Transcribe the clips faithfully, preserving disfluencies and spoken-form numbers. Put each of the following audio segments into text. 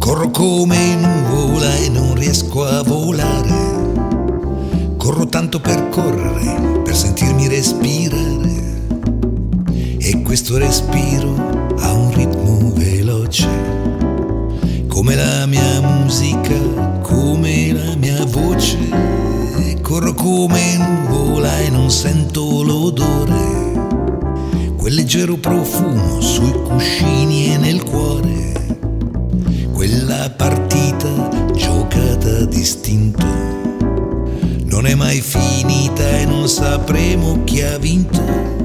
Corro come nuvola e non riesco a volare. Corro tanto per correre, per sentirmi respirare. E questo respiro ha un ritmo veloce, come la mia musica, come la mia voce. Corro come nuvola e non sento l'odore, quel leggero profumo sui cuscini e nel cuore. Quella partita giocata distinto non è mai finita e non sapremo chi ha vinto.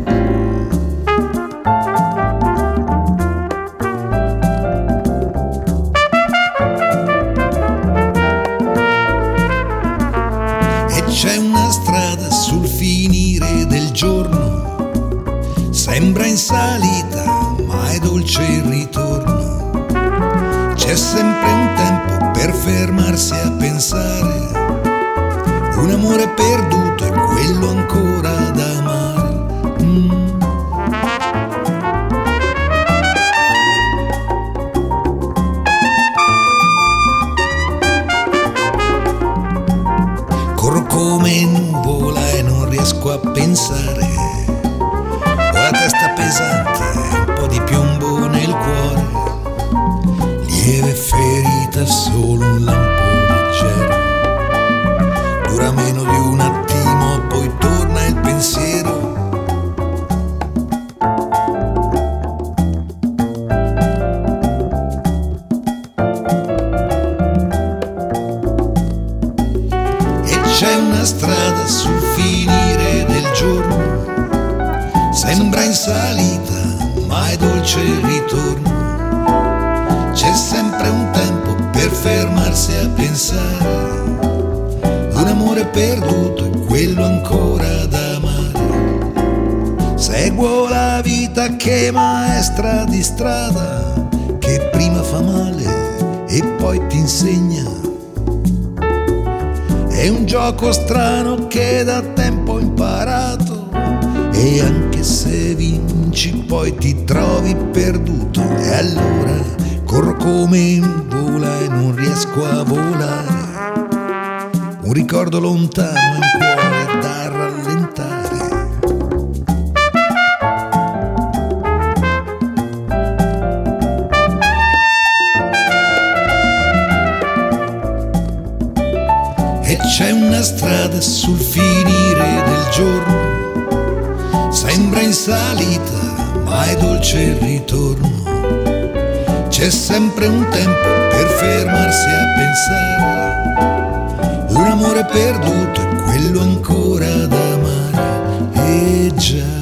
E c'è una strada sul finire del giorno, sembra in salita ma è dolce il ritorno. C'è sempre un tempo per fermarsi a pensare, un amore perduto e quello ancora da amare. Mm. Corro come nuvola e non riesco a pensare, ho la testa pesante, un po' di piombo nel cuore. Lieve ferita, solo un lampo leggero, dura meno di un attimo, poi torna il pensiero. E c'è una strada sul finire del giorno, sembra in salita, ma è dolce il ritorno. C'è sempre un tempo per fermarsi a pensare, un amore perduto e quello ancora da amare. Seguo la vita che maestra di strada, che prima fa male e poi ti insegna. È un gioco strano che da tempo ho imparato, e anche se vinci poi ti trovi perduto. E allora corro come nuvola e non riesco a volare, un ricordo lontano in cuore da rallentare. E c'è una strada sul finire del giorno, sembra in salita, ma è dolce il ritorno. C'è sempre un tempo per fermarsi a pensare, un amore perduto e quello ancora da amare. E già